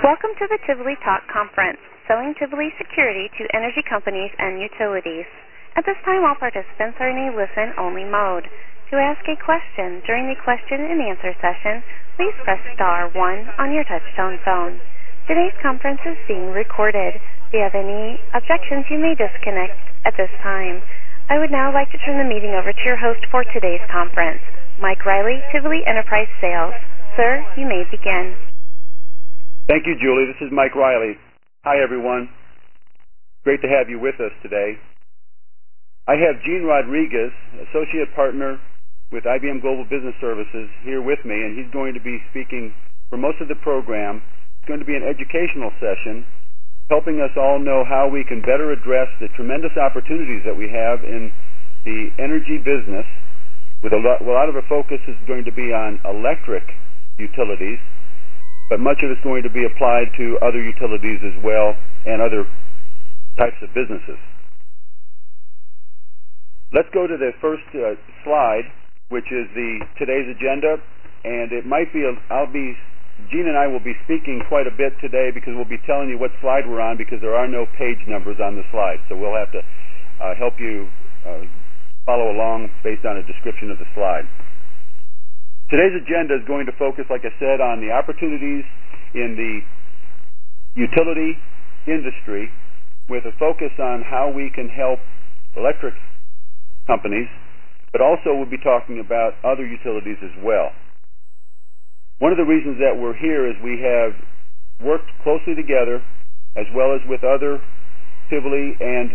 Welcome to the Tivoli Talk Conference, selling Tivoli security to energy companies and utilities. At this time, all participants are in a listen-only mode. To ask a question during the question and answer session, please press *1 on your touch-tone phone. Today's conference is being recorded. If you have any objections, you may disconnect at this time. I would now like to turn the meeting over to your host for today's conference, Mike Riley, Tivoli Enterprise Sales. Sir, you may begin. Thank you, Julie. This is Mike Riley. Hi, everyone. Great to have you with us today. I have Gene Rodriguez, Associate Partner with IBM Global Business Services, here with me, and he's going to be speaking for most of the program. It's going to be an educational session, helping us all know how we can better address the tremendous opportunities that we have in the energy business. With a lot of the focus is going to be on electric utilities, but much of it's going to be applied to other utilities as well and other types of businesses. Let's go to the first slide, which is today's agenda, and it might be Gene and I will be speaking quite a bit today because we'll be telling you what slide we're on because there are no page numbers on the slide, so we'll have to help you follow along based on a description of the slide. Today's agenda is going to focus, like I said, on the opportunities in the utility industry with a focus on how we can help electric companies, but also we'll be talking about other utilities as well. One of the reasons that we're here is we have worked closely together as well as with other Tivoli and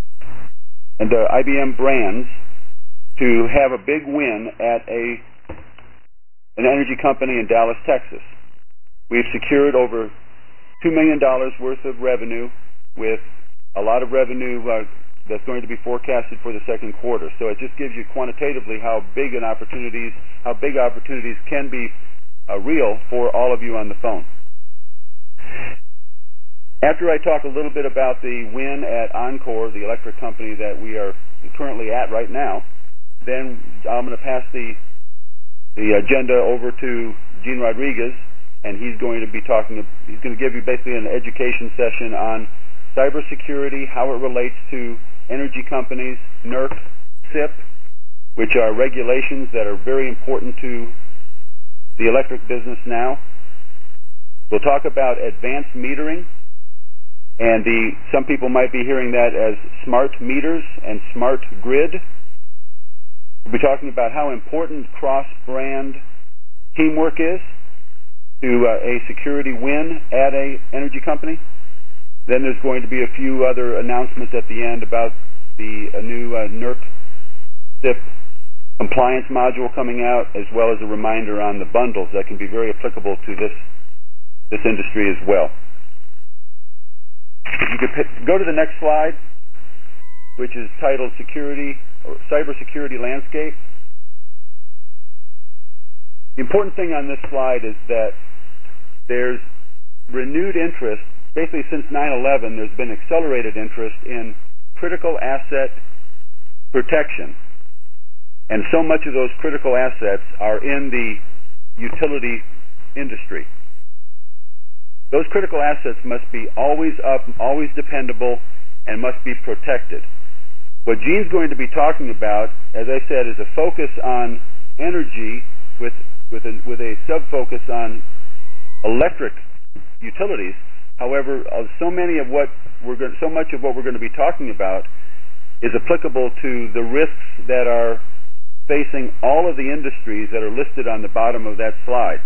IBM brands to have a big win at an energy company in Dallas, Texas. We've secured over $2 million worth of revenue with a lot of revenue that's going to be forecasted for the second quarter. So it just gives you quantitatively how big opportunities can be real for all of you on the phone. After I talk a little bit about the win at Encore, the electric company that we are currently at right now, then I'm going to pass the agenda over to Gene Rodriguez, and he's going to give you basically an education session on cybersecurity, how it relates to energy companies, NERC, SIP, which are regulations that are very important to the electric business now. We'll talk about advanced metering, and some people might be hearing that as smart meters and smart grid. We'll be talking about how important cross-brand teamwork is to a security win at an energy company. Then there's going to be a few other announcements at the end about a new NERC SIP compliance module coming out, as well as a reminder on the bundles that can be very applicable to this industry as well. If you could go to the next slide, which is titled Security or Cybersecurity Landscape. The important thing on this slide is that there's renewed interest. Basically, since 9/11, there's been accelerated interest in critical asset protection. And so much of those critical assets are in the utility industry. Those critical assets must be always up, always dependable, and must be protected. What Gene's going to be talking about, as I said, is a focus on energy with a sub-focus on electric utilities. However, so much of what we're going to be talking about is applicable to the risks that are facing all of the industries that are listed on the bottom of that slide.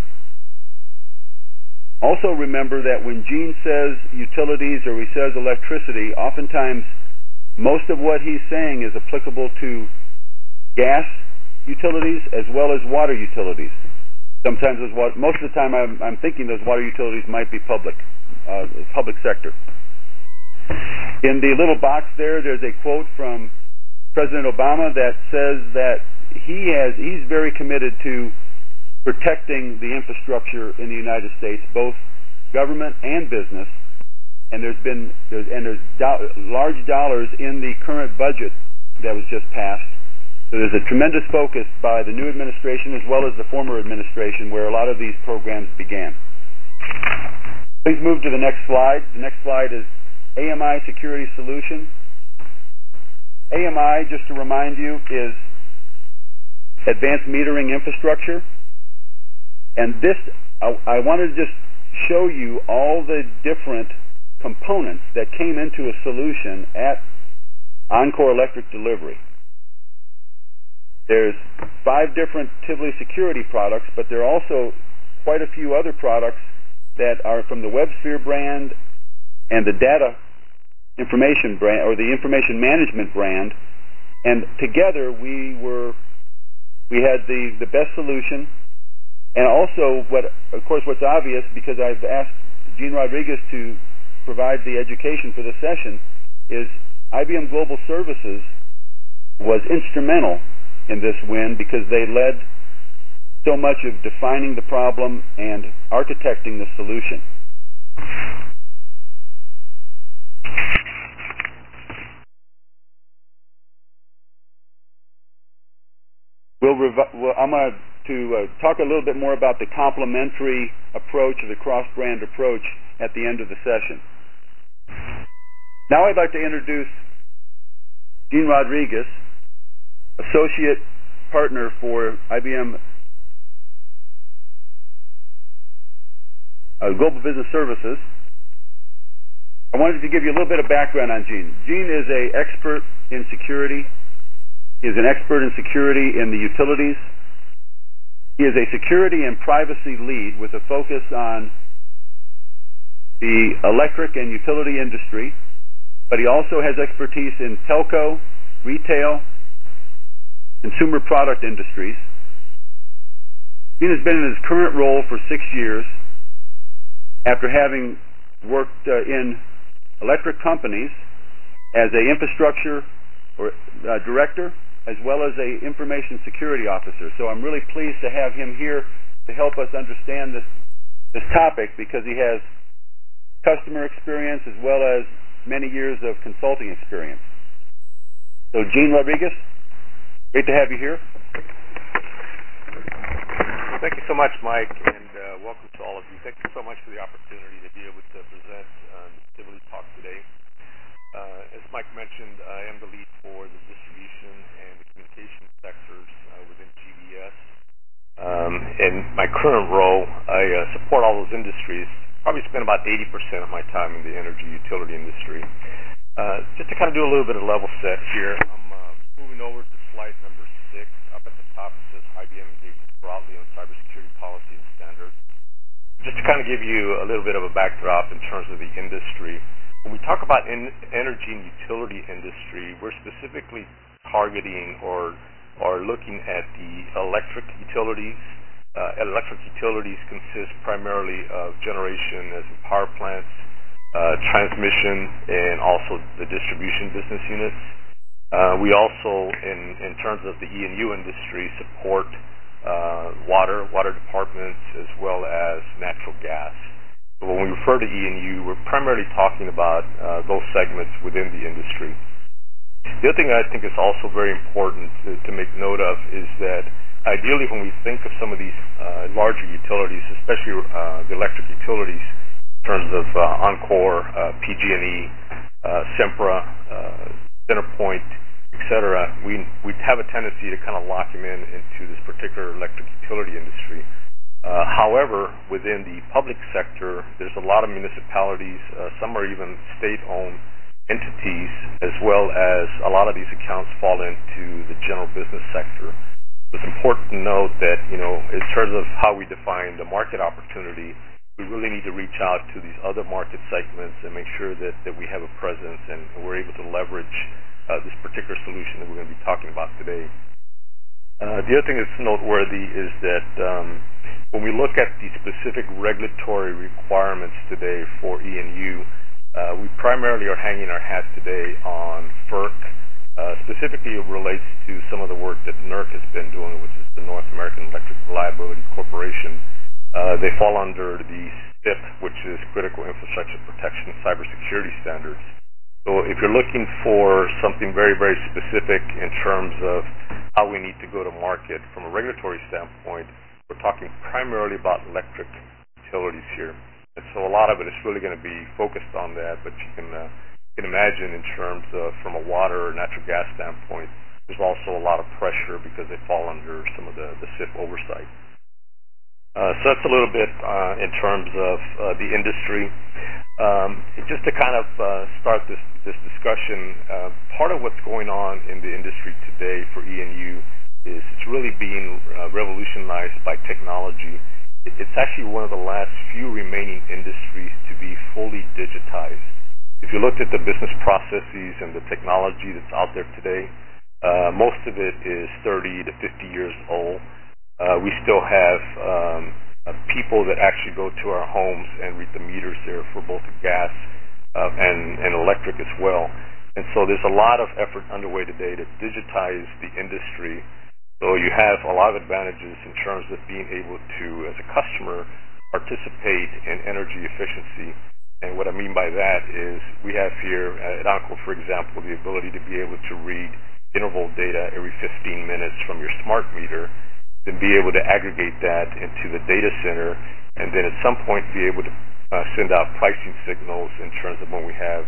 Also remember that when Gene says utilities or he says electricity, oftentimes most of what he's saying is applicable to gas utilities as well as water utilities. Sometimes most of the time I'm thinking those water utilities might be public sector. In the little box there's a quote from President Obama that says that he's very committed to protecting the infrastructure in the United States, both government and business. And there's large dollars in the current budget that was just passed. So there's a tremendous focus by the new administration as well as the former administration where a lot of these programs began. Please move to the next slide. The next slide is AMI Security Solution. AMI, just to remind you, is Advanced Metering Infrastructure. And this, I wanted to just show you all the different components that came into a solution at Encore Electric Delivery. There's 5 different Tivoli security products, but there are also quite a few other products that are from the WebSphere brand and the Data Information brand, or the Information Management brand, and together we had the best solution. And also, what's obvious, because I've asked Gene Rodriguez to provide the education for this session, is IBM Global Services was instrumental in this win because they led so much of defining the problem and architecting the solution. I'm going to talk a little bit more about the complementary approach, or the cross-brand approach, at the end of the session. Now I'd like to introduce Gene Rodriguez, Associate Partner for IBM Global Business Services. I wanted to give you a little bit of background on Gene. Gene is an expert in security. He is an expert in security in the utilities. He is a security and privacy lead with a focus on the electric and utility industry, but he also has expertise in telco, retail, consumer product industries. Gene has been in his current role for 6 years after having worked in electric companies as an infrastructure director, as well as an information security officer. So I'm really pleased to have him here to help us understand this topic, because he has customer experience as well as many years of consulting experience. So Gene Rodriguez, great to have you here. Thank you so much, Mike, and welcome to all of you. Thank you so much for the opportunity to be able to present the Tivoli talk today. As Mike mentioned, I am the lead for the distribution and the communication sectors within GBS. In my current role, I support all those industries. Probably spend about 80% of my time in the energy utility industry. Just to kind of do a little bit of level set here, I'm moving over to slide number 6. Up at the top it says IBM engages broadly on cybersecurity policy and standards. Just to kind of give you a little bit of a backdrop in terms of the industry. When we talk about energy and utility industry, we're specifically targeting or looking at the electric utilities. Electric utilities consist primarily of generation as in power plants, transmission, and also the distribution business units. We also, in terms of the E&U industry, support water departments as well as natural gas. So when we refer to E&U, we're primarily talking about those segments within the industry. The other thing I think is also very important to make note of is that ideally when we think of some of these larger utilities, especially the electric utilities, in terms of Encore, PG&E, Sempra, CenterPoint, etc., we have a tendency to kind of lock them into this particular electric utility industry. However, within the public sector, there's a lot of municipalities, some are even state-owned entities, as well as a lot of these accounts fall into the general business sector. It's important to note that, in terms of how we define the market opportunity, we really need to reach out to these other market segments and make sure that we have a presence and we're able to leverage this particular solution that we're going to be talking about today. The other thing that's noteworthy is that when we look at the specific regulatory requirements today for E&U, we primarily are hanging our hat today on FERC. Specifically, it relates to some of the work that NERC has been doing, which is the North American Electric Reliability Corporation. They fall under the SIP, which is Critical Infrastructure Protection Cybersecurity Standards. So if you're looking for something very, very specific in terms of how we need to go to market from a regulatory standpoint, we're talking primarily about electric utilities here. And so a lot of it is really going to be focused on that, but you can imagine in terms of from a water or natural gas standpoint, there's also a lot of pressure because they fall under some of the SIP oversight. So that's a little bit in terms of the industry. Just to kind of start this discussion, part of what's going on in the industry today for ENU is it's really being revolutionized by technology. It's actually one of the last few remaining industries to be fully digitized. If you looked at the business processes and the technology that's out there today, most of it is 30 to 50 years old. We still have people that actually go to our homes and read the meters there for both gas and electric as well. And so there's a lot of effort underway today to digitize the industry. So you have a lot of advantages in terms of being able to, as a customer, participate in energy efficiency. And what I mean by that is we have here at Oncor, for example, the ability to be able to read interval data every 15 minutes from your smart meter, then be able to aggregate that into the data center, and then at some point be able to send out pricing signals in terms of when we have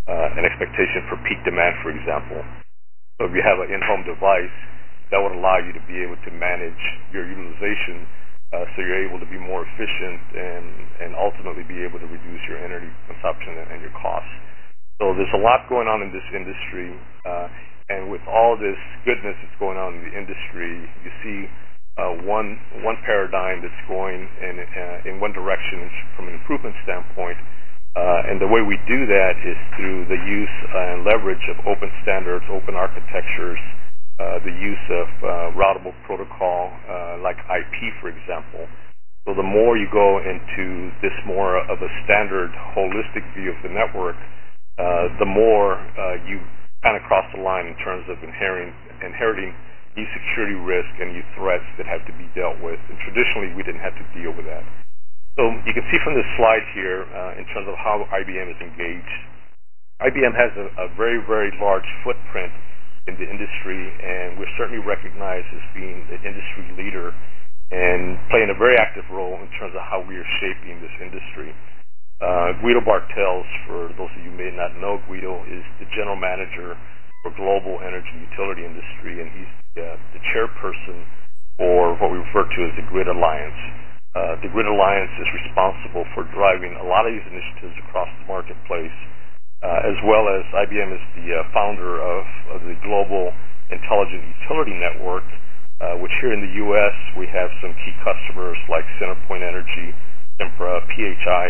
an expectation for peak demand, for example. So if you have an in-home device, that would allow you to be able to manage your utilization so you're able to be more efficient and ultimately be able to reduce your energy consumption and your costs. So there's a lot going on in this industry, and with all this goodness that's going on in the industry, you see one paradigm that's going in one direction from an improvement standpoint, and the way we do that is through the use and leverage of open standards, open architectures, the use of routable protocol like IP, for example. So the more you go into this more of a standard, holistic view of the network, the more you kind of cross the line in terms of inheriting new security risk and new threats that have to be dealt with. And traditionally, we didn't have to deal with that. So you can see from this slide here in terms of how IBM is engaged. IBM has a very, very large footprint in the industry, and we're certainly recognized as being an industry leader and playing a very active role in terms of how we are shaping this industry. Guido Bartels, for those of you who may not know, Guido is the general manager for global energy utility industry, and he's the chairperson for what we refer to as the Grid Alliance. The Grid Alliance is responsible for driving a lot of these initiatives across the marketplace, as well as IBM is the founder of the Global Intelligent Utility Network, which here in the U.S. we have some key customers like CenterPoint Energy, Sempra, PHI.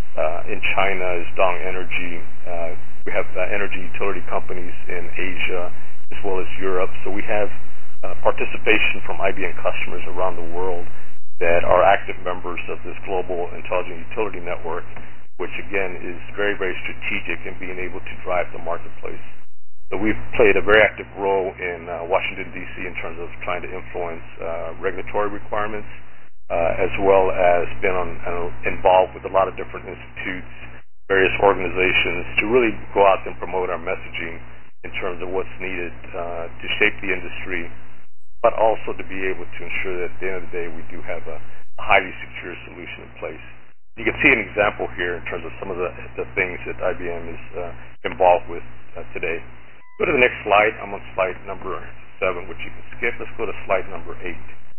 In China is Dong Energy. We have energy utility companies in Asia as well as Europe. So we have participation from IBM customers around the world that are active members of this Global Intelligent Utility Network, which again is very, very strategic in being able to drive the marketplace. So we've played a very active role in Washington, D.C. in terms of trying to influence regulatory requirements, as well as been involved with a lot of different institutes, various organizations, to really go out and promote our messaging in terms of what's needed to shape the industry, but also to be able to ensure that at the end of the day we do have a highly secure solution in place. You can see an example here in terms of some of the things that IBM is involved with today. Go to the next slide. I'm on slide number 7, which you can skip. Let's go to slide number 8.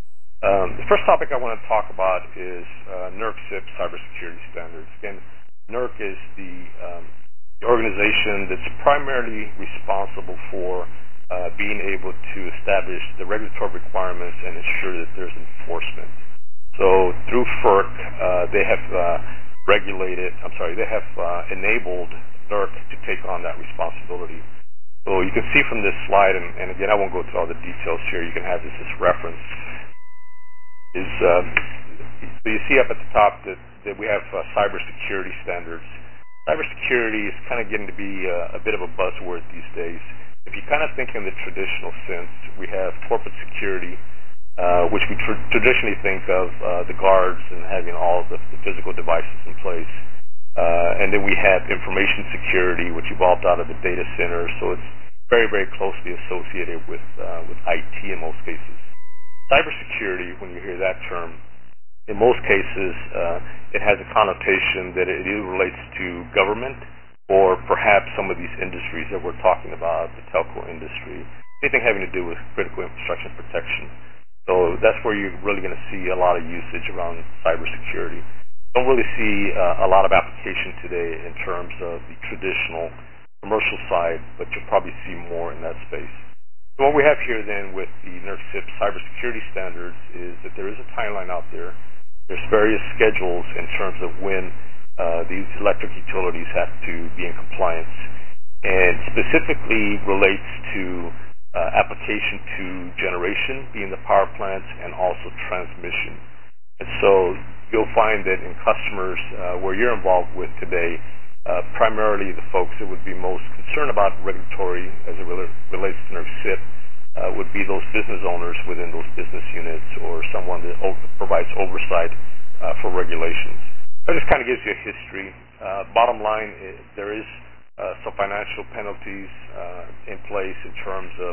The first topic I want to talk about is NERC CIP cybersecurity standards. Again, NERC is the organization that's primarily responsible for being able to establish the regulatory requirements and ensure that there's enforcement. So through FERC, they have enabled NERC to take on that responsibility. So you can see from this slide, and again, I won't go through all the details here. You can have this as reference. So you see up at the top that we have cybersecurity standards. Cybersecurity is kind of getting to be a bit of a buzzword these days. If you kind of think in the traditional sense, we have corporate security, which we traditionally think of the guards and having all of the physical devices in place. And then we have information security, which evolved out of the data center. So it's very, very closely associated with IT in most cases. Cybersecurity, when you hear that term, In most cases, it has a connotation that it either relates to government or perhaps some of these industries that we're talking about, the telco industry, anything having to do with critical infrastructure protection. So that's where you're really going to see a lot of usage around cybersecurity. Don't really see a lot of application today in terms of the traditional commercial side, but you'll probably see more in that space. So what we have here then with the NERC CIP cybersecurity standards is that there is a timeline out there. There's various schedules in terms of when these electric utilities have to be in compliance, and specifically relates to application to generation, being the power plants, and also transmission. And so you'll find that in customers where you're involved with today, primarily the folks that would be most concerned about regulatory as it relates to NERC CIP would be those business owners within those business units or someone that provides oversight for regulations. That just kind of gives you a history. Bottom line, there is some financial penalties in place in terms of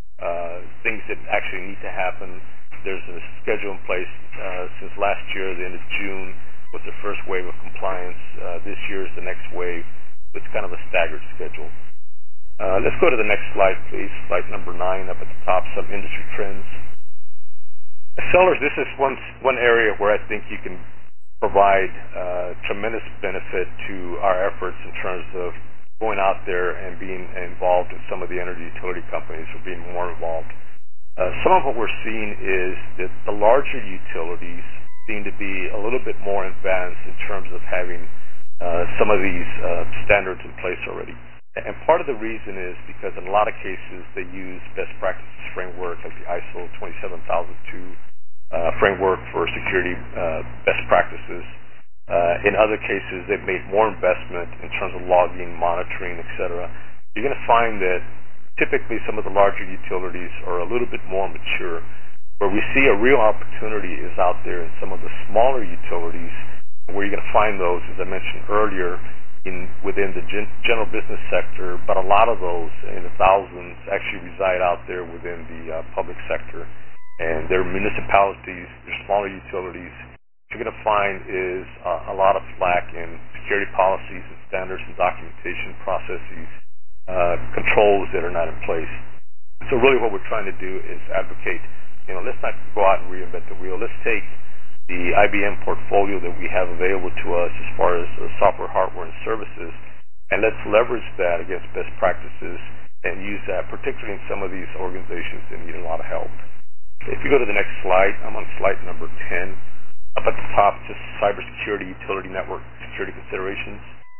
things that actually need to happen. There's a schedule in place since last year, the end of June, was the first wave of compliance. This year is the next wave. It's kind of a staggered schedule. Let's go to the next slide, please. Slide number 9 up at the top, some industry trends. Sellers, this is one area where I think you can provide tremendous benefit to our efforts in terms of going out there and being involved in some of the energy utility companies or being more involved. Some of what we're seeing is that the larger utilities seem to be a little bit more advanced in terms of having some of these standards in place already. And part of the reason is because in a lot of cases they use best practices framework like the ISO 27002 framework for security best practices. In other cases, they've made more investment in terms of logging, monitoring, etc. You're going to find that typically some of the larger utilities are a little bit more mature. Where we see a real opportunity is out there in some of the smaller utilities, where you're going to find those, as I mentioned earlier, within the general business sector, but a lot of those, in the thousands, actually reside out there within the public sector. And they're municipalities, they're smaller utilities. What you're going to find is a lot of slack in security policies and standards and documentation processes, controls that are not in place. So really what we're trying to do is advocate, let's not go out and reinvent the wheel. Let's take the IBM portfolio that we have available to us as far as software, hardware, and services, and let's leverage that against best practices and use that, particularly in some of these organizations that need a lot of help. If you go to the next slide, I'm on slide number 10. Up at the top, just cybersecurity, utility network security considerations.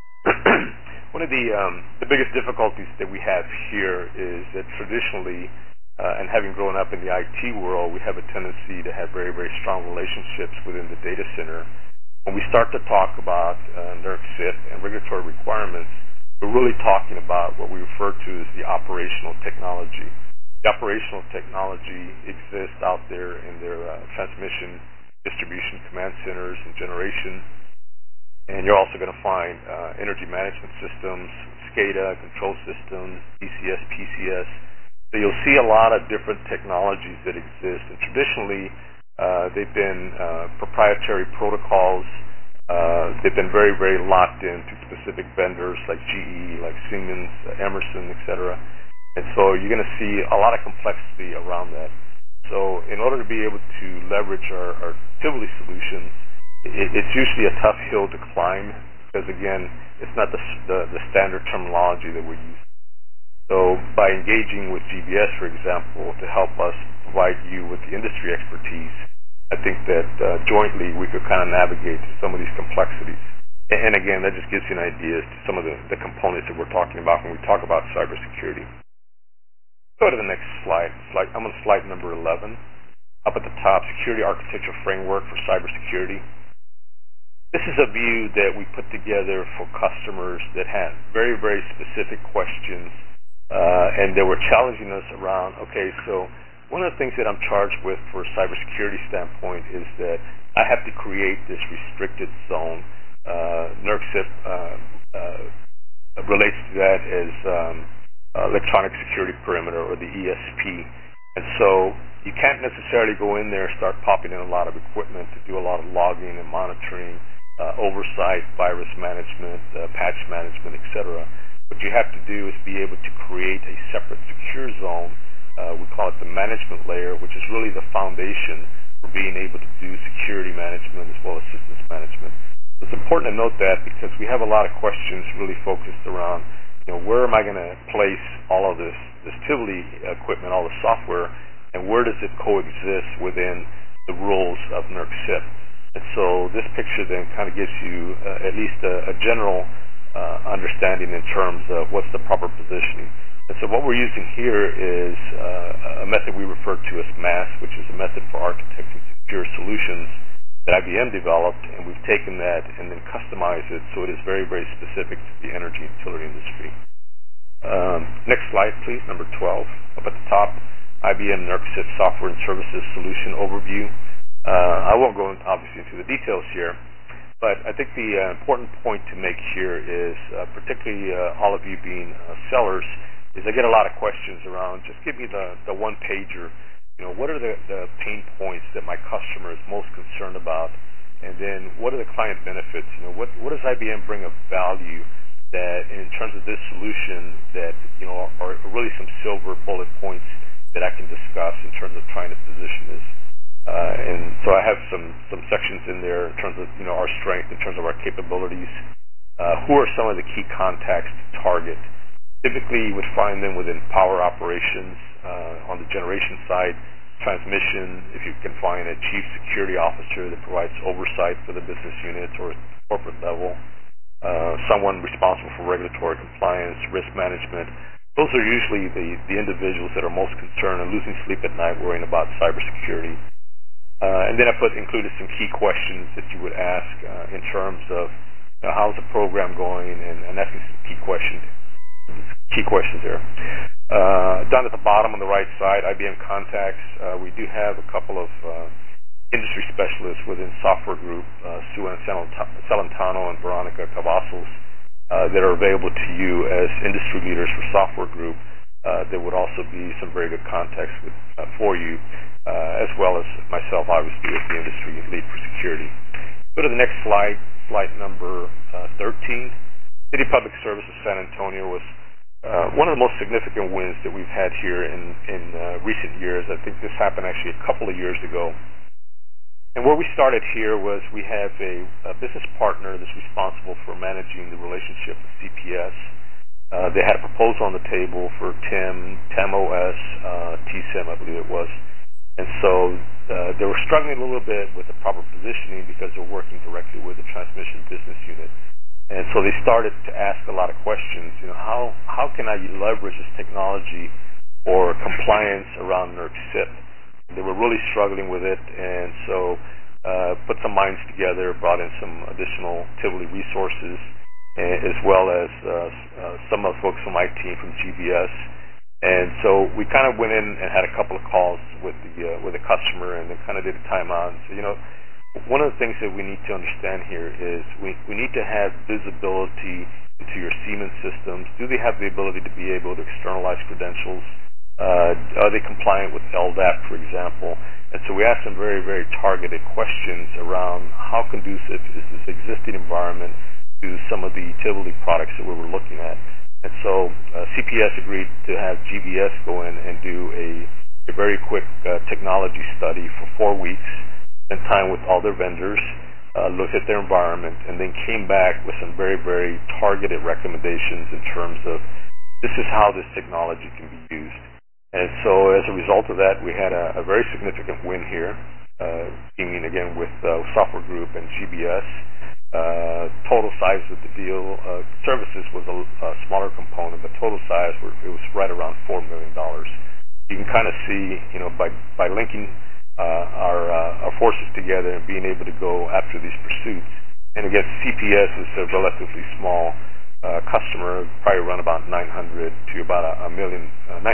One of the biggest difficulties that we have here is that traditionally, and having grown up in the IT world, we have a tendency to have very, very strong relationships within the data center. When we start to talk about NERC CIP and regulatory requirements, we're really talking about what we refer to as the operational technology. The operational technology exists out there in their transmission, distribution, command centers, and generation. And you're also going to find energy management systems, SCADA, control systems, DCS, PCS. So you'll see a lot of different technologies that exist. And traditionally, they've been proprietary protocols. They've been very, very locked into specific vendors like GE, like Siemens, Emerson, etc. And so you're going to see a lot of complexity around that. So in order to be able to leverage our utility solutions, it's usually a tough hill to climb because, again, it's not the standard terminology that we use. So by engaging with GBS, for example, to help us provide you with the industry expertise, I think that jointly we could kind of navigate some of these complexities. And again, that just gives you an idea as to some of the components that we're talking about when we talk about cybersecurity. Go to the next slide. I'm on slide number 11. Up at the top, Security Architecture Framework for Cybersecurity. This is a view that we put together for customers that had very, very specific questions, and they were challenging us around, okay, so one of the things that I'm charged with for a cybersecurity standpoint is that I have to create this restricted zone. NERC CIP relates to that as electronic security perimeter, or the ESP. And so You can't necessarily go in there and start popping in a lot of equipment to do a lot of logging and monitoring, oversight, virus management, patch management, etc. What you have to do is be able to create a separate secure zone. We call it the management layer, which is really the foundation for being able to do security management as well as systems management. It's important to note that because we have a lot of questions really focused around, where am I going to place all of this Tivoli equipment, all the software, and where does it coexist within the rules of NERC CIP? And so this picture then kind of gives you at least a general understanding in terms of what's the proper positioning. And so what we're using here is a method we refer to as MAST, which is a method for architecting secure solutions that IBM developed, and we've taken that and then customized it so it is very, very specific to the energy and utility industry. Next slide, please, number 12. Up at the top, IBM NERC CIP Software and Services Solution Overview. I won't go obviously into the details here, but I think the important point to make here is, particularly all of you being sellers, is I get a lot of questions around, just give me the one-pager. What are the pain points that my customer is most concerned about? And then what are the client benefits? What does IBM bring of value that in terms of this solution that, are really some silver bullet points that I can discuss in terms of trying to position this? And so I have some sections in there in terms of, our strength, in terms of our capabilities. Who are some of the key contacts to target? Typically, you would find them within power operations on the generation side, transmission, if you can find a chief security officer that provides oversight for the business units or corporate level, someone responsible for regulatory compliance, risk management. Those are usually the individuals that are most concerned and losing sleep at night worrying about cybersecurity. And then I included some key questions that you would ask in terms of how's the program going and asking some key questions there. Down at the bottom on the right side, IBM Contacts. We do have a couple of industry specialists within Software Group, Sue Ann Celentano and Veronica Cavazos, that are available to you as industry leaders for Software Group. There would also be some very good contacts for you, as well as myself, obviously, as the industry lead for security. Go to the next slide, slide number 13. City Public Services San Antonio was one of the most significant wins that we've had here in recent years. I think this happened actually a couple of years ago. And where we started here was we have a business partner that's responsible for managing the relationship with CPS. They had a proposal on the table for TEMOS, TSIM, I believe it was. And so they were struggling a little bit with the proper positioning because they're working directly with the transmission business unit. And so they started to ask a lot of questions. How can I leverage this technology for compliance around NERC CIP? They were really struggling with it, and so put some minds together, brought in some additional Tivoli resources, as well as some of the folks from my team from GBS. And so we kind of went in and had a couple of calls with the customer, and then kind of did a timeout. So one of the things that we need to understand here is we need to have visibility into your Siemens systems. Do they have the ability to be able to externalize credentials? Are they compliant with LDAP, for example? And so we asked some very, very targeted questions around how conducive is this existing environment to some of the Tivoli products that we were looking at. And so CPS agreed to have GBS go in and do a very quick technology study for 4 weeks, spent time with all their vendors, looked at their environment, and then came back with some very, very targeted recommendations in terms of this is how this technology can be used. And so as a result of that, we had a very significant win here, teaming again with Software Group and GBS. Total size of the deal, services was a smaller component, but total size, it was right around $4 million. You can kind of see, by linking our forces together and being able to go after these pursuits. And again, CPS is a relatively small customer, probably run about 900,000 to about a million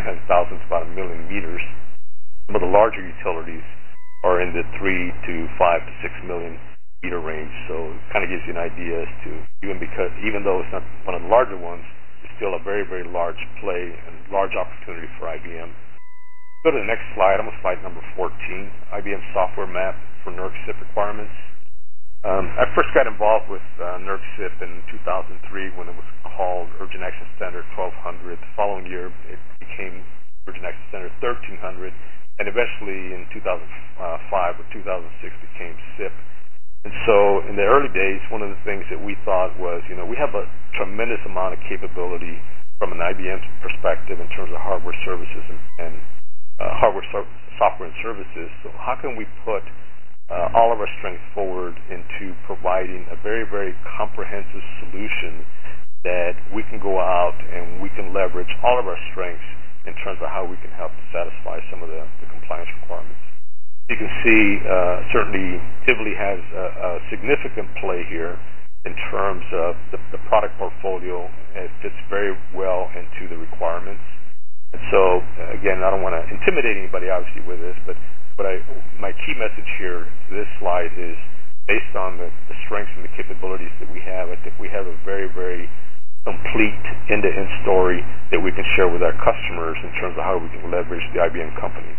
meters. Some of the larger utilities are in the 3 to 5 to 6 million meter range. So it kind of gives you an idea as to, even though it's not one of the larger ones, it's still a very, very large play and large opportunity for IBM. Go to the next slide. I'm on slide number 14, IBM software map for NERC SIP requirements. I first got involved with NERC SIP in 2003 when it was called Urgent Action Standard 1200. The following year, it became Urgent Action Standard 1300, and eventually in 2005 or 2006 became SIP. And so in the early days, one of the things that we thought was, we have a tremendous amount of capability from an IBM perspective in terms of hardware services and software and services. So how can we put all of our strength forward into providing a very, very comprehensive solution that we can go out and we can leverage all of our strengths in terms of how we can help to satisfy some of the compliance requirements. You can see certainly Tivoli has a significant play here in terms of the product portfolio. It fits very well into the requirements. And so, again, I don't want to intimidate anybody, obviously, with this, but my key message here to this slide is based on the strengths and the capabilities that we have. I think we have a very, very complete end-to-end story that we can share with our customers in terms of how we can leverage the IBM companies.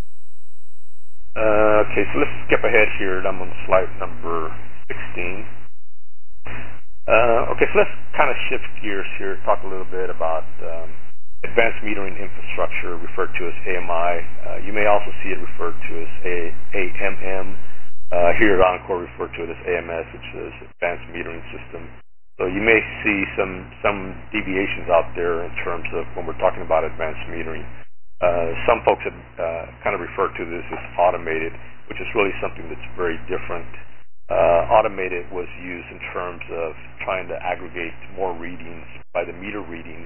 Okay, so let's skip ahead here. I'm on slide number 16. Okay, so let's kind of shift gears here, talk a little bit about advanced metering infrastructure, referred to as AMI. You may also see it referred to as AMM. Here at Encore, referred to it as AMS, which is Advanced Metering System. So you may see some deviations out there in terms of when we're talking about advanced metering. Some folks have kind of referred to this as automated, which is really something that's very different. Automated was used in terms of trying to aggregate more readings by the meter reader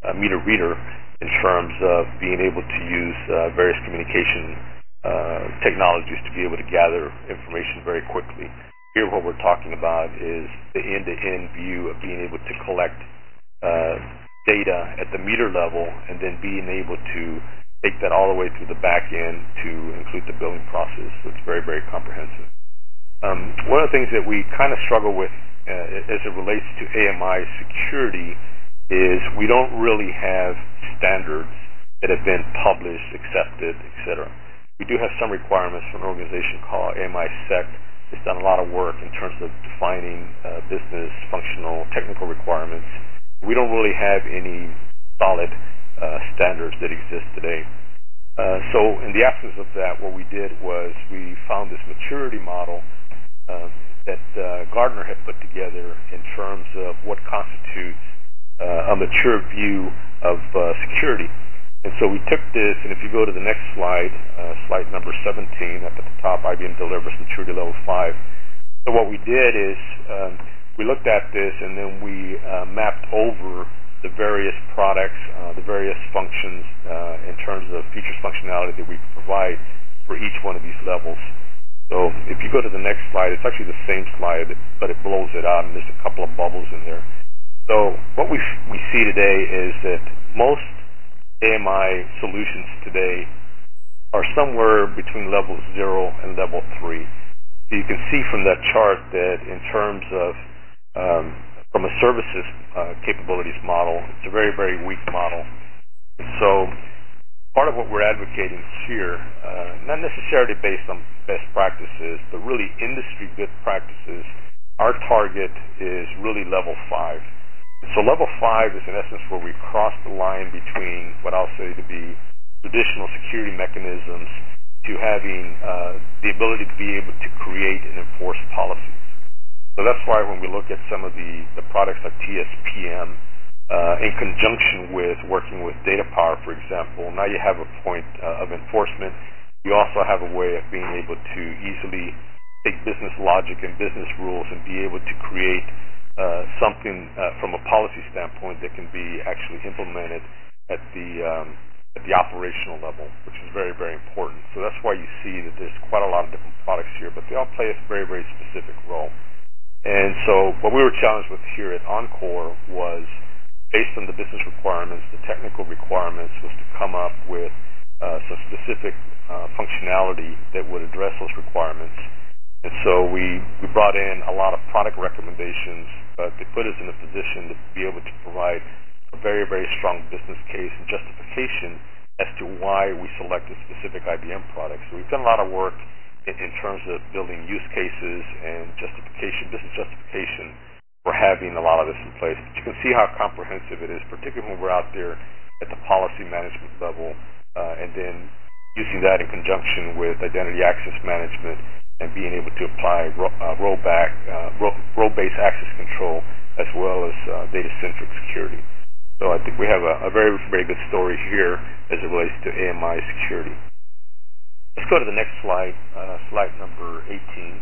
in terms of being able to use various communication technologies to be able to gather information very quickly. Here what we're talking about is the end-to-end view of being able to collect data at the meter level and then being able to take that all the way through the back end to include the billing process. So it's very, very comprehensive. One of the things that we kind of struggle with as it relates to AMI security is we don't really have standards that have been published, accepted, etc. We do have some requirements from an organization called AMI-SEC. It's done a lot of work in terms of defining business, functional, technical requirements. We don't really have any solid standards that exist today. So in the absence of that, what we did was we found this maturity model that Gartner had put together in terms of what constitutes a mature view of security. And so we took this, and if you go to the next slide, slide number 17, up at the top, IBM delivers maturity level 5. So what we did is we looked at this, and then we mapped over the various products, the various functions in terms of features functionality that we provide for each one of these levels. So if you go to the next slide, it's actually the same slide, but it blows it out, and there's a couple of bubbles in there. So what we see today is that most AMI solutions today are somewhere between level 0 and level 3. So you can see from that chart that in terms of from a services capabilities model, it's a very, very weak model. So part of what we're advocating here, not necessarily based on best practices, but really industry good practices, our target is really level 5. So level 5 is in essence where we cross the line between what I'll say to be traditional security mechanisms to having the ability to be able to create and enforce policies. So that's why when we look at some of the products like TSPM in conjunction with working with DataPower, for example, now you have a point of enforcement. You also have a way of being able to easily take business logic and business rules and be able to create something from a policy standpoint that can be actually implemented at the operational level, which is very, very important. So that's why you see that there's quite a lot of different products here, but they all play a very, very specific role. And so what we were challenged with here at Encore was, based on the business requirements, the technical requirements, was to come up with some specific functionality that would address those requirements. And so we brought in a lot of product recommendations to put us in a position to be able to provide a very, very strong business case and justification as to why we selected specific IBM products. So we've done a lot of work in terms of building use cases and justification, business justification for having a lot of this in place. But you can see how comprehensive it is, particularly when we're out there at the policy management level, and then using that in conjunction with identity access management and being able to apply role-based access control as well as data-centric security. So I think we have a very, very good story here as it relates to AMI security. Let's go to the next slide, slide number 18.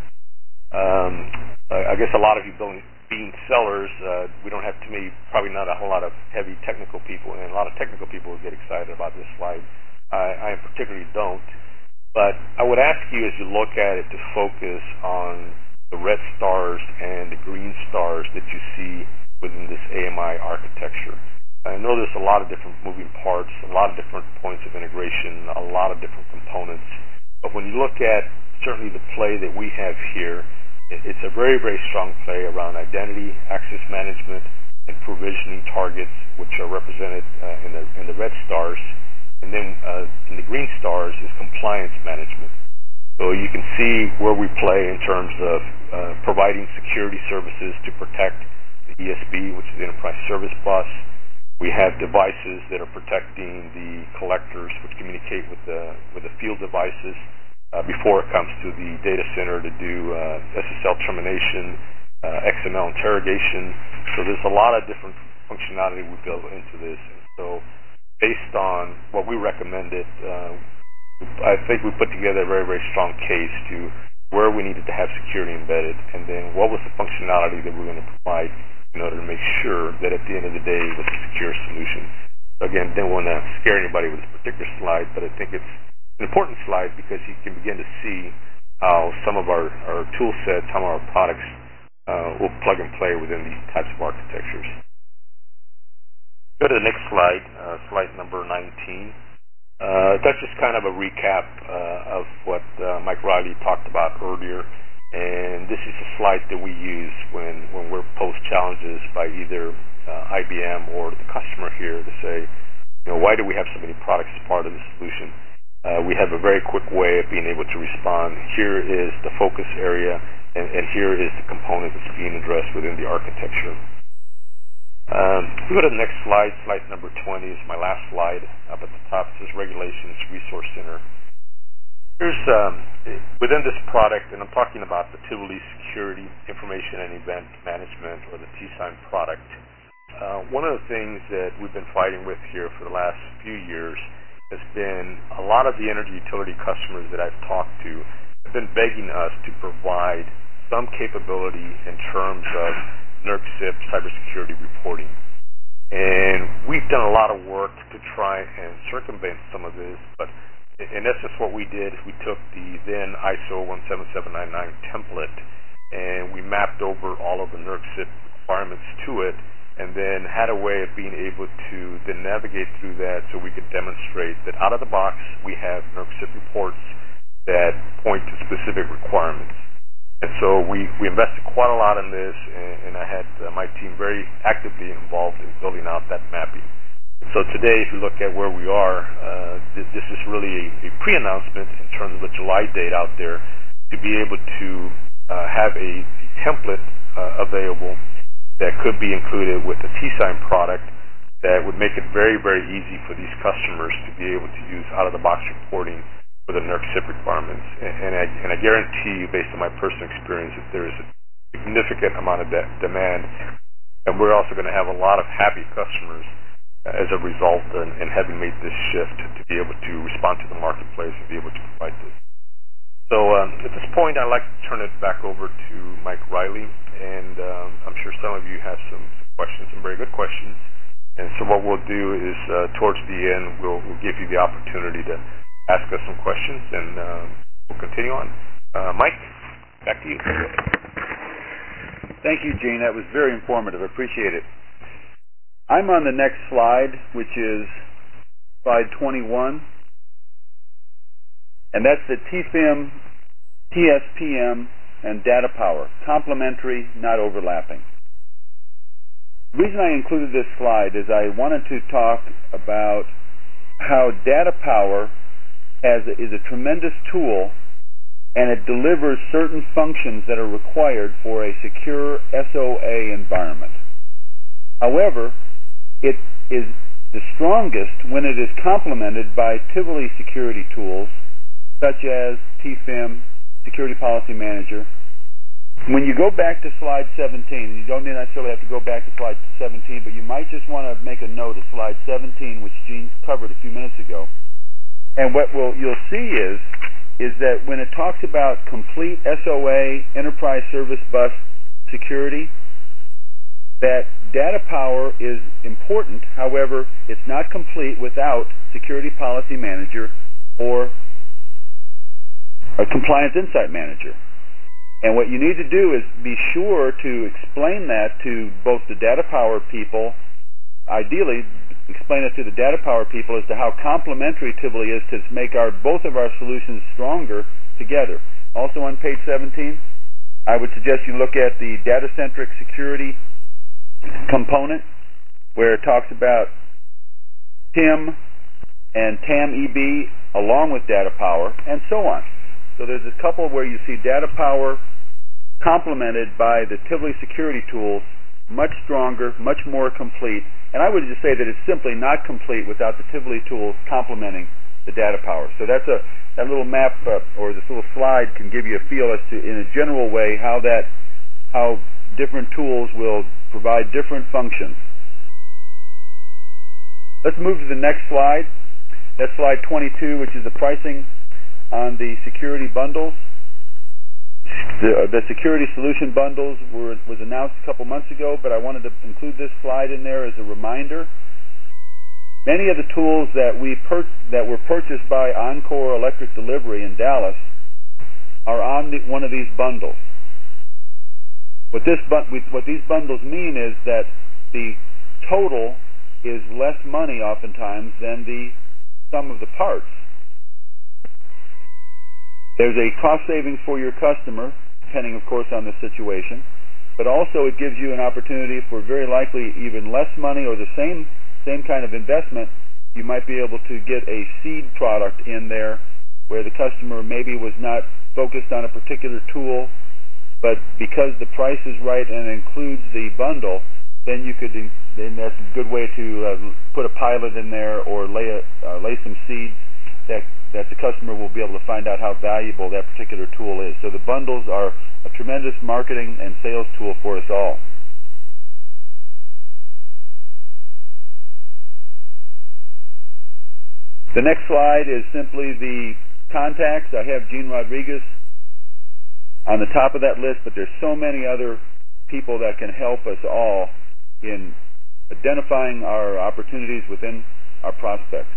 I guess a lot of you being sellers, we don't have probably not a whole lot of heavy technical people, and a lot of technical people will get excited about this slide. I particularly don't. But I would ask you, as you look at it, to focus on the red stars and the green stars that you see within this AMI architecture. I know there's a lot of different moving parts, a lot of different points of integration, a lot of different components. But when you look at certainly the play that we have here, it's a very, very strong play around identity, access management, and provisioning targets, which are represented in the red stars. And then in the green stars is compliance management. So you can see where we play in terms of providing security services to protect the ESB, which is the Enterprise Service Bus. We have devices that are protecting the collectors, which communicate with the field devices before it comes to the data center to do SSL termination, XML interrogation. So there's a lot of different functionality we built into this. And so based on what we recommended, I think we put together a very, very strong case to where we needed to have security embedded, and then what was the functionality that we were going to provide in order to make sure that at the end of the day it was a secure solution. So again, didn't want to scare anybody with this particular slide, but I think it's an important slide because you can begin to see how some of our tool sets, some of our products will plug and play within these types of architectures. Go to the next slide, slide number 19. That's just kind of a recap of what Mike Riley talked about earlier. And this is a slide that we use when we're posed challenges by either IBM or the customer here to say, why do we have so many products as part of the solution? We have a very quick way of being able to respond. Here is the focus area, and here is the component that's being addressed within the architecture. If we go to the next slide, slide number 20 is my last slide. Up at the top it says Regulations Resource Center. Here's, within this product, and I'm talking about the Tivoli Security Information and Event Management, or the TSIM product. One of the things that we've been fighting with here for the last few years has been a lot of the energy utility customers that I've talked to have been begging us to provide some capability in terms of NERC-CIP cybersecurity reporting. And we've done a lot of work to try and circumvent some of this, but in essence what we did is we took the then ISO 17799 template and we mapped over all of the NERC-CIP requirements to it, and then had a way of being able to then navigate through that so we could demonstrate that out of the box we have NERC-CIP reports that point to specific requirements. And so we invested quite a lot in this, and I had my team very actively involved in building out that mapping. So today, if you look at where we are, this is really a pre-announcement in terms of the July date out there to be able to have a template available that could be included with the TSIM product that would make it very, very easy for these customers to be able to use out-of-the-box reporting for the NERC-CIP requirements. And I guarantee you, based on my personal experience, that there is a significant amount of demand, and we're also going to have a lot of happy customers as a result in having made this shift to be able to respond to the marketplace and be able to provide this. So at this point, I'd like to turn it back over to Mike Riley, and I'm sure some of you have some questions, some very good questions. And so what we'll do is towards the end, we'll give you the opportunity to ask us some questions, and we'll continue on. Mike, back to you. Thank you, Gene. That was very informative. I appreciate it. I'm on the next slide, which is slide 21, and that's the TFIM, TSPM, and data power, complementary, not overlapping. The reason I included this slide is I wanted to talk about how data power is a tremendous tool, and it delivers certain functions that are required for a secure SOA environment. However, it is the strongest when it is complemented by Tivoli security tools such as TFIM, Security Policy Manager. When you go back to slide 17, and you don't necessarily have to go back to slide 17, but you might just want to make a note of slide 17, which Gene covered a few minutes ago. And what you'll see is that when it talks about complete SOA, Enterprise Service Bus security, that data power is important. However, it's not complete without Security Policy Manager or a Compliance Insight Manager. And what you need to do is be sure to explain that to both the data power people, ideally explain it to the data power people as to how complementary Tivoli is to make both of our solutions stronger together. Also on page 17, I would suggest you look at the data-centric security component where it talks about TIM and TAM-EB along with data power and so on. So there's a couple where you see data power complemented by the Tivoli security tools, much stronger, much more complete. And I would just say that it's simply not complete without the Tivoli tools complementing the data power. So that little map or this little slide can give you a feel as to, in a general way, how different tools will provide different functions. Let's move to the next slide. That's slide 22, which is the pricing on the security bundles. The security solution bundles was announced a couple months ago, but I wanted to include this slide in there as a reminder. Many of the tools that were purchased by Encore Electric Delivery in Dallas are on one of these bundles. What these bundles mean is that the total is less money oftentimes than the sum of the parts. There's a cost savings for your customer, depending, of course, on the situation, but also it gives you an opportunity for very likely even less money or the same kind of investment. You might be able to get a seed product in there where the customer maybe was not focused on a particular tool, but because the price is right and includes the bundle, then that's a good way to put a pilot in there or lay some seeds that the customer will be able to find out how valuable that particular tool is. So the bundles are a tremendous marketing and sales tool for us all. The next slide is simply the contacts. I have Gene Rodriguez on the top of that list, but there's so many other people that can help us all in identifying our opportunities within our prospects.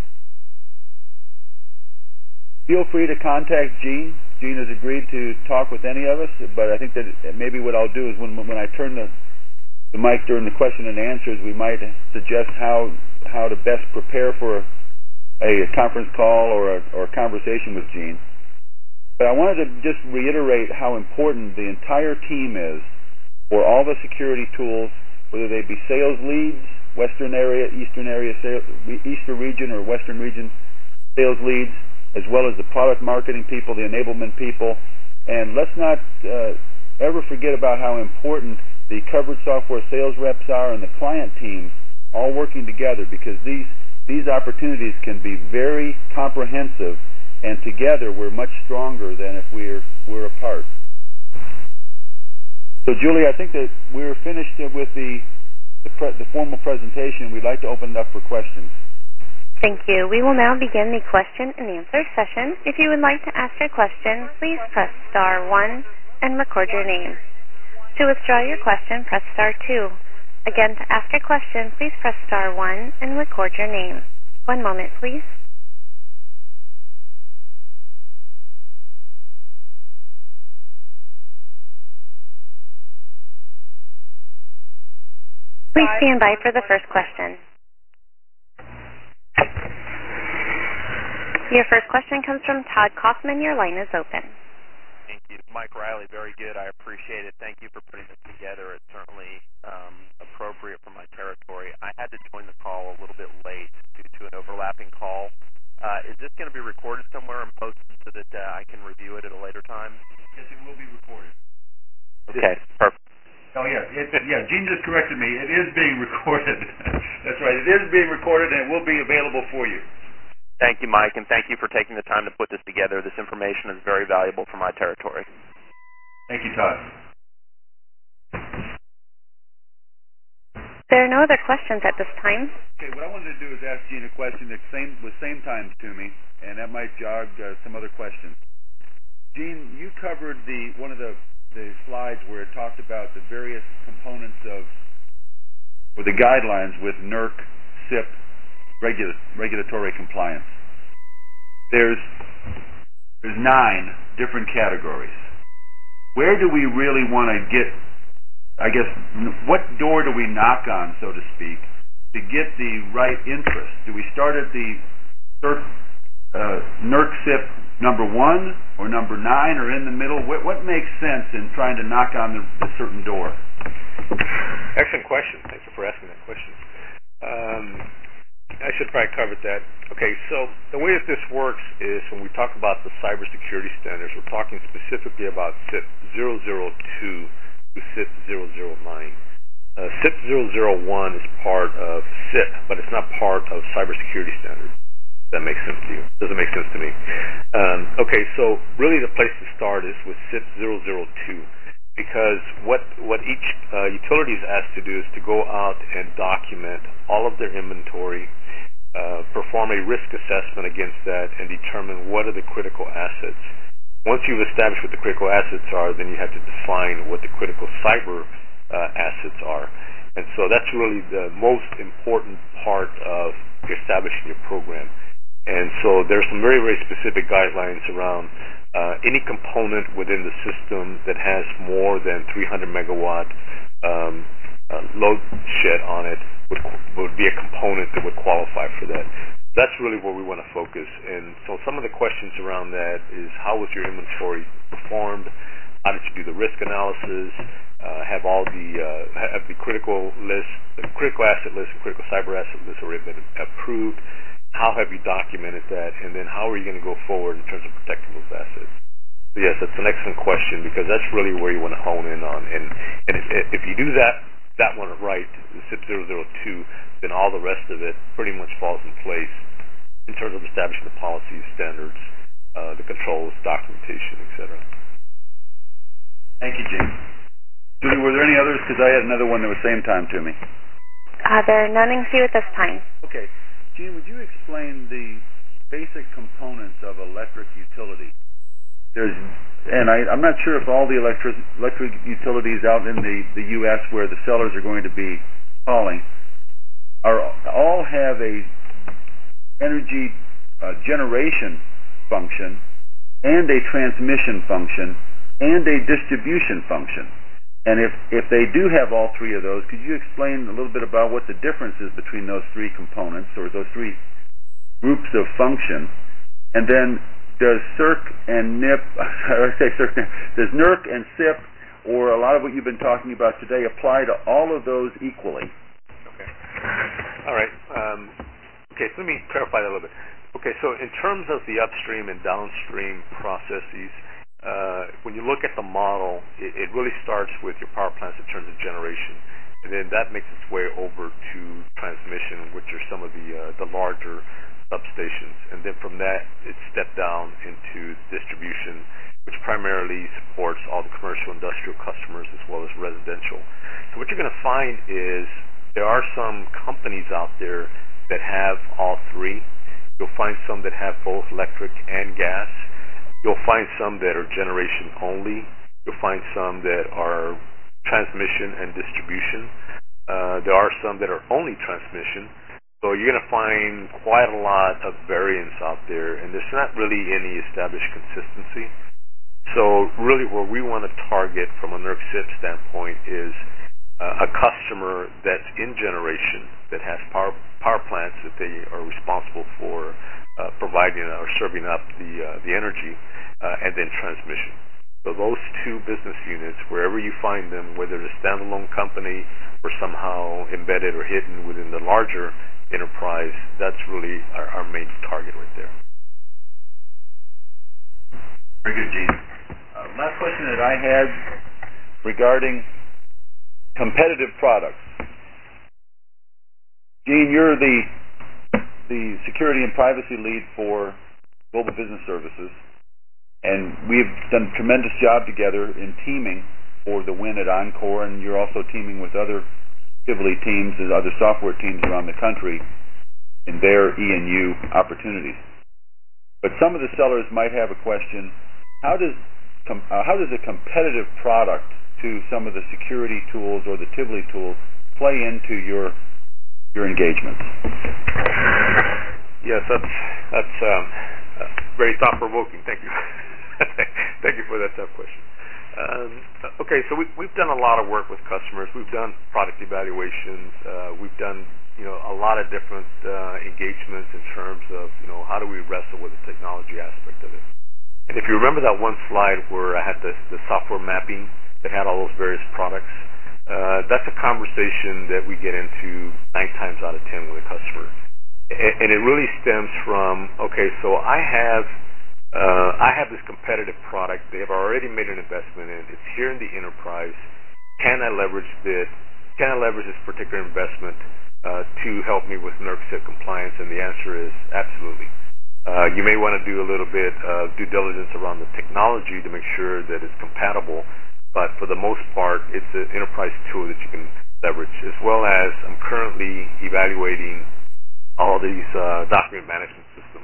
Feel free to contact Gene. Gene has agreed to talk with any of us, but I think that maybe what I'll do is when I turn the mic during the question and answers, we might suggest how to best prepare for a conference call or a conversation with Gene. But I wanted to just reiterate how important the entire team is for all the security tools, whether they be sales leads, Western area, Eastern region, or Western region sales leads, as well as the product marketing people, the enablement people. And let's not ever forget about how important the coverage software sales reps are and the client teams all working together, because these opportunities can be very comprehensive, and together we're much stronger than if we're apart. So Julie, I think that we're finished with the formal presentation. We'd like to open it up for questions. Thank you. We will now begin the question and answer session. If you would like to ask a question, please press star 1 and record your name. To withdraw your question, press star 2. Again, to ask a question, please press star 1 and record your name. One moment, please. Please stand by for the first question. Your first question comes from Todd Kaufman. Your line is open. Thank you. Mike Riley. Very good. I appreciate it. Thank you for putting this together. It's certainly appropriate for my territory. I had to join the call a little bit late due to an overlapping call. Is this going to be recorded somewhere and posted so that I can review it at a later time? Yes, it will be recorded. Okay, perfect. Oh, yeah. Gene just corrected me. It is being recorded. That's right. It is being recorded, and it will be available for you. Thank you, Mike, and thank you for taking the time to put this together. This information is very valuable for my territory. Thank you, Todd. There are no other questions at this time. Okay, what I wanted to do is ask Gene a question that was same times to me, and that might jog some other questions. Gene, you covered one of the slides where it talked about the various components or the guidelines with NERC, SIP, regulatory compliance. There's 9 different categories. Where do we really want to get, I guess, what door do we knock on, so to speak, to get the right interest? Do we start at the NERC SIP number 1 or number 9 or in the middle? What makes sense in trying to knock on a certain door? Excellent question. Thank you for asking that question. I should probably cover that. Okay, so the way that this works is when we talk about the cybersecurity standards, we're talking specifically about SIP 002 to SIP 009. SIP 001 is part of SIP, but it's not part of cybersecurity standards. That makes sense to you? Doesn't make sense to me. Okay, so really the place to start is with SIP 002, because what each utility is asked to do is to go out and document all of their inventory, perform a risk assessment against that, and determine what are the critical assets. Once you've established what the critical assets are, then you have to define what the critical cyber assets are. And so that's really the most important part of establishing your program. And so there's some very, very specific guidelines around any component within the system that has more than 300 megawatt load shed on it would be a component that would qualify for that. That's really where we want to focus. And so some of the questions around that is, how was your inventory performed? How did you do the risk analysis? Have the critical list, the critical asset list, and critical cyber asset list already been approved? How have you documented that? And then how are you going to go forward in terms of protecting those assets? So yes, that's an excellent question, because that's really where you want to hone in on. And if you do that one right, the SIP 002, then all the rest of it pretty much falls in place in terms of establishing the policies, standards, the controls, documentation, etc. Thank you, Gene. Julie, were there any others? Because I had another one that was same time to me. There are none in queue at this time. Okay. Gene, would you explain the basic components of electric utility? I'm not sure if all the electric utilities out in the U.S. where the sellers are going to be calling all have a energy generation function and a transmission function and a distribution function. And if they do have all 3 of those, could you explain a little bit about what the difference is between those 3 components, or those 3 groups of function? And then does CERC and NIP, does NERC and SIP, or a lot of what you've been talking about today, apply to all of those equally? Okay. All right. Okay, so let me clarify that a little bit. Okay, so in terms of the upstream and downstream processes, when you look at the model, it really starts with your power plants in terms of generation, and then that makes its way over to transmission, which are some of the larger substations, and then from that it's stepped down into distribution, which primarily supports all the commercial industrial customers as well as residential. So what you're going to find is there are some companies out there that have all 3. You'll find some that have both electric and gas. You'll find some that are generation only. You'll find some that are transmission and distribution. There are some that are only transmission. So you're going to find quite a lot of variance out there, and there's not really any established consistency. So really where we want to target from a NERC SIP standpoint is a customer that's in generation, that has power plants that they are responsible for providing or serving up the energy, and then transmission. So So those two business units, wherever you find them, whether it's a standalone company or somehow embedded or hidden within the larger enterprise, that's really our main target right there. Very good, Gene. Last question that I had regarding competitive products. Gene, you're the security and privacy lead for Global Business Services, and we've done a tremendous job together in teaming for the win at Encore, and you're also teaming with other Tivoli teams and other software teams around the country in their E&U opportunities. But some of the sellers might have a question: how does a competitive product to some of the security tools or the Tivoli tools play into your engagements? Yes, that's very thought-provoking. Thank you. Thank you for that tough question. Okay, so we've done a lot of work with customers. We've done product evaluations. We've done a lot of different engagements in terms of how do we wrestle with the technology aspect of it. And if you remember that one slide where I had the software mapping that had all those various products, that's a conversation that we get into 9 times out of 10 with a customer. And it really stems from, okay, so I have this competitive product. They have already made an investment in it. It's here in the enterprise. Can I leverage this? Can I leverage this particular investment to help me with NERC-CIP compliance? And the answer is absolutely. You may want to do a little bit of due diligence around the technology to make sure that it's compatible, but for the most part, it's an enterprise tool that you can leverage, as well as I'm currently evaluating all these document management systems.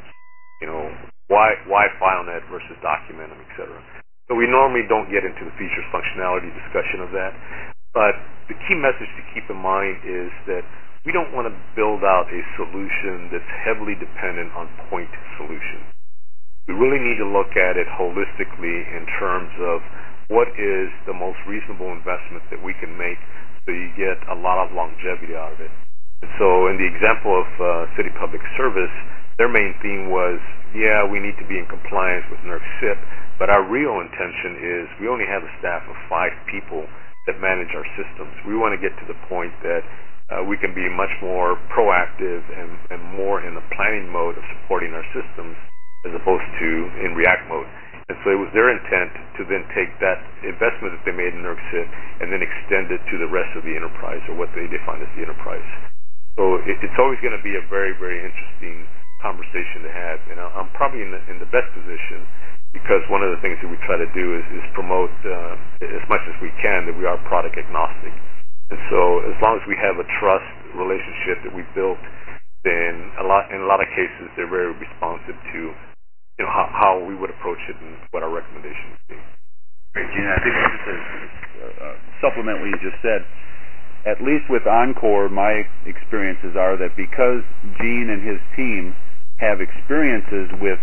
Why FileNet versus Documentum, et cetera. So we normally don't get into the features functionality discussion of that, but the key message to keep in mind is that we don't want to build out a solution that's heavily dependent on point solutions. We really need to look at it holistically in terms of what is the most reasonable investment that we can make so you get a lot of longevity out of it. And so in the example of City Public Service, their main theme was, yeah, we need to be in compliance with NERC-CIP, but our real intention is we only have a staff of 5 people that manage our systems. We want to get to the point that we can be much more proactive and more in the planning mode of supporting our systems as opposed to in react mode. And so it was their intent to then take that investment that they made in NERC-CIP and then extend it to the rest of the enterprise, or what they define as the enterprise. So it's always going to be a very, very interesting conversation to have. And I'm probably in the best position, because one of the things that we try to do is promote as much as we can that we are product agnostic. And so as long as we have a trust relationship that we built, then in a lot of cases they're very responsive to how we would approach it and what our recommendation would be. Great, Gene. I think just to supplement what you just said, at least with Encore, my experiences are that because Gene and his team have experiences with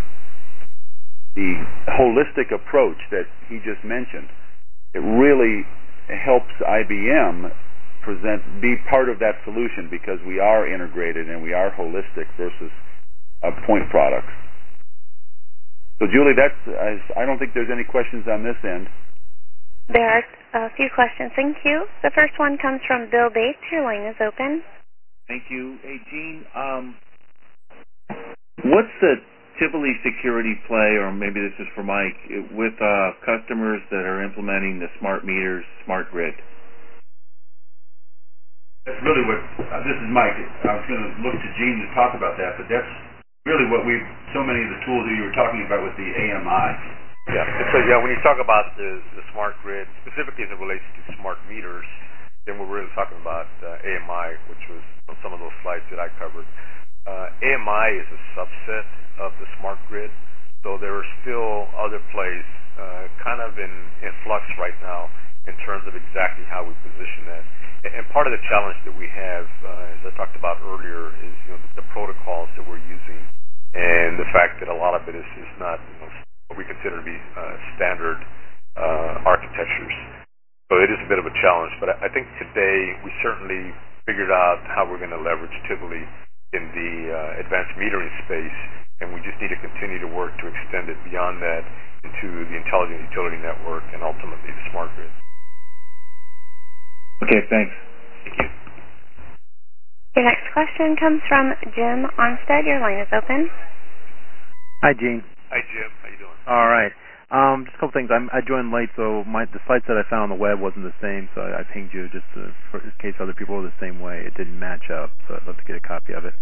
the holistic approach that he just mentioned, it really helps IBM be part of that solution, because we are integrated and we are holistic versus point products. So, Julie, I don't think there's any questions on this end. There are a few questions. Thank you. The first one comes from Bill Bates. Your line is open. Thank you. Hey, Gene, what's the Tivoli security play, or maybe this is for Mike, with customers that are implementing the smart meters, smart grid? That's really what, this is Mike. I was going to look to Gene to talk about that, but that's really what so many of the tools that you were talking about with the AMI. Yeah, and so when you talk about the smart grid, specifically as it relates to smart meters, then we're really talking about AMI, which was on some of those slides that I covered. AMI is a subset of the smart grid, so there are still other plays kind of in flux right now in terms of exactly how we position that. And part of the challenge that we have, as I talked about earlier, is the protocols that we're using, and the fact that a lot of it is not what we consider to be standard architectures. So it is a bit of a challenge, but I think today we certainly figured out how we're going to leverage Tivoli in the advanced metering space, and we just need to continue to work to extend it beyond that into the intelligent utility network and ultimately the smart grid. Okay, thanks. Thank you. Your next question comes from Jim Onstead. Your line is open. Hi, Gene. Hi, Jim. How you doing? All right. Just a couple things. I joined late, so the sites that I found on the web wasn't the same, so I pinged you just in case other people were the same way. It didn't match up, so I'd love to get a copy of it.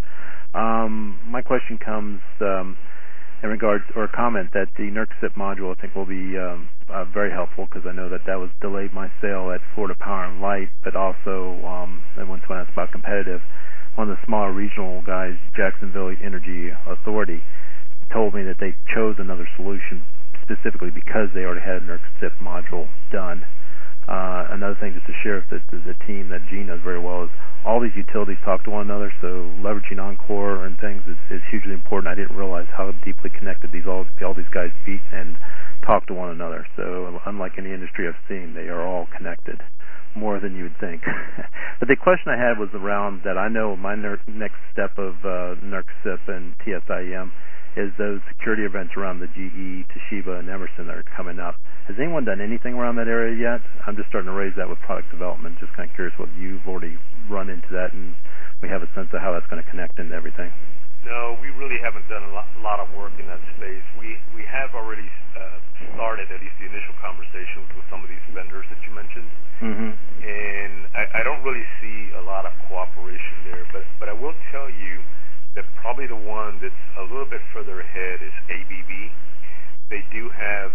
My question comes in regards, or a comment, that the NERC SIP module I think will be very helpful, because I know that was delayed my sale at Florida Power and Light, but also, and once when I asked about competitive, one of the smaller regional guys, Jacksonville Energy Authority, told me that they chose another solution specifically because they already had a NERC SIP module done. Another thing just to share with the team that Gene knows very well is all these utilities talk to one another, so leveraging Encore and things is hugely important. I didn't realize how deeply connected all these guys beat and talk to one another. So unlike any industry I've seen, they are all connected, more than you would think. But the question I had was around that I know my next step of NERC SIP and TSIM is those security events around the GE, Toshiba, and Emerson that are coming up. Has anyone done anything around that area yet? I'm just starting to raise that with product development. Just kind of curious what you've already run into that, and we have a sense of how that's going to connect into everything. No, we really haven't done a lot of work in that space. We have already started at least the initial conversations with some of these vendors that you mentioned, and I don't really see a lot of cooperation there. But I will tell you that probably the one that's a little bit further ahead is ABB. They do have,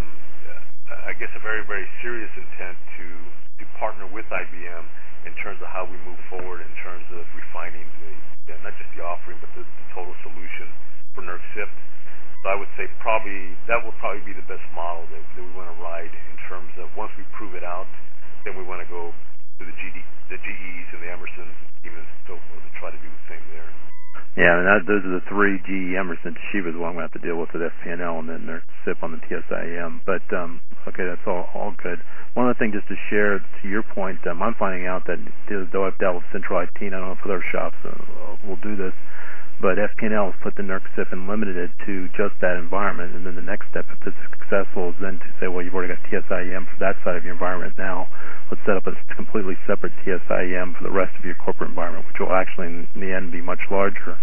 I guess, a very, very serious intent to partner with IBM in terms of how we move forward in terms of refining not just the offering, but the total solution for NERC SIP. So I would say that will probably be the best model that we want to ride in terms of once we prove it out, then we want to go to the GEs and the Emersons and Siemens and so forth to try to do the same there. Yeah, and those are the three: GE, Emerson, Toshiba is the one I'm going to have to deal with FP&L, and then their SIP on the TSIM. But okay, that's all good. One other thing, just to share to your point, I'm finding out that though I've dealt with Central IT, and I don't know if other shops will do this, but FP&L has put the NERC SIP and limited it to just that environment. And then the next step, if it's successful, is then to say, well, you've already got TSIM for that side of your environment now. Let's set up a completely separate TSIM for the rest of your corporate environment, which will actually, in the end, be much larger.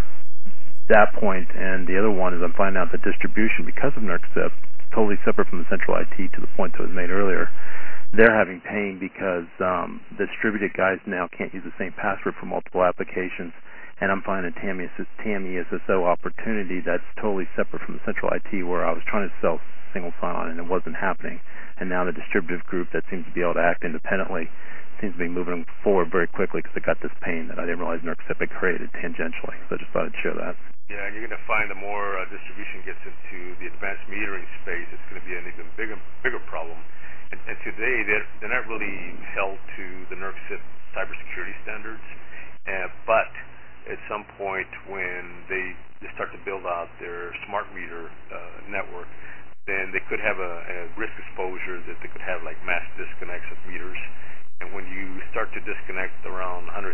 That point, and the other one is I'm finding out that distribution, because of NERC SIP, is totally separate from the central IT to the point that was made earlier. They're having pain because the distributed guys now can't use the same password for multiple applications, and I'm finding a TAMI SSO opportunity that's totally separate from the central IT, where I was trying to sell single sign-on and it wasn't happening. And now the distributive group that seems to be able to act independently seems to be moving forward very quickly because it got this pain that I didn't realize NERC SIP had created tangentially. So I just thought I'd share that. Yeah, and you're going to find the more distribution gets into the advanced metering space, it's going to be an even bigger problem. And today, they're not really held to the NERC SIP cybersecurity standards, but at some point when they start to build out their smart meter network, then they could have a risk exposure that they could have like mass disconnects of meters. And when you start to disconnect around 100,000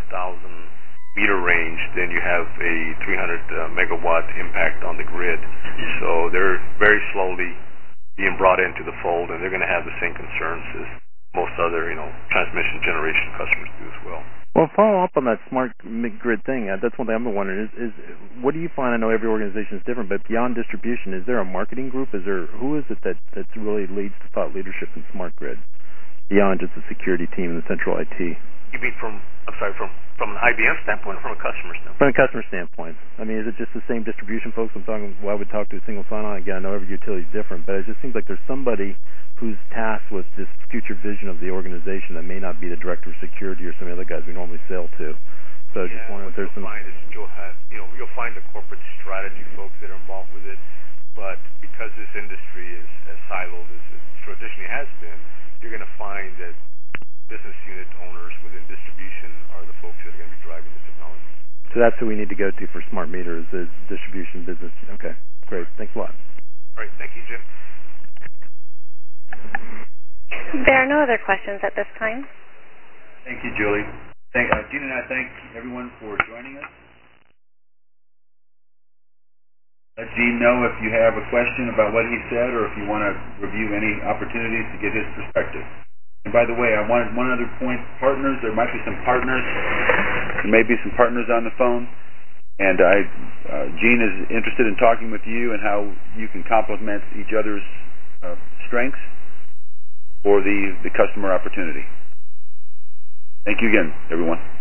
meter range, then you have a 300 megawatt impact on the grid. So they're very slowly being brought into the fold, and they're going to have the same concerns as most other, transmission generation customers do as well. Well, follow up on that smart grid thing. That's one thing I'm wondering is what do you find? I know every organization is different, but beyond distribution, is there a marketing group? Who is it that really leads to thought leadership in smart grid beyond just the security team and the central IT? You mean from an IBM standpoint or from a customer standpoint? From a customer standpoint. I mean, is it just the same distribution folks? I would talk to a single sign-on. Again, I know every utility is different, but it just seems like there's somebody who's tasked with this future vision of the organization that may not be the director of security or some of the other guys we normally sell to. So I just wondering if there's some... You'll find the corporate strategy folks that are involved with it, but because this industry is as siloed as it traditionally has been, you're going to find that business unit owners within distribution are the folks that are going to be driving the technology. So that's who we need to go to for smart meters, is distribution business. Okay, great. Thanks a lot. All right. Thank you, Jim. There are no other questions at this time. Thank you, Julie. Gene and I thank everyone for joining us. let Gene know if you have a question about what he said or if you want to review any opportunities to get his perspective. And by the way, I wanted one other point. Partners, there might be some partners. There may be some partners on the phone. And Gene is interested in talking with you and how you can complement each other's strengths for the customer opportunity. Thank you again, everyone.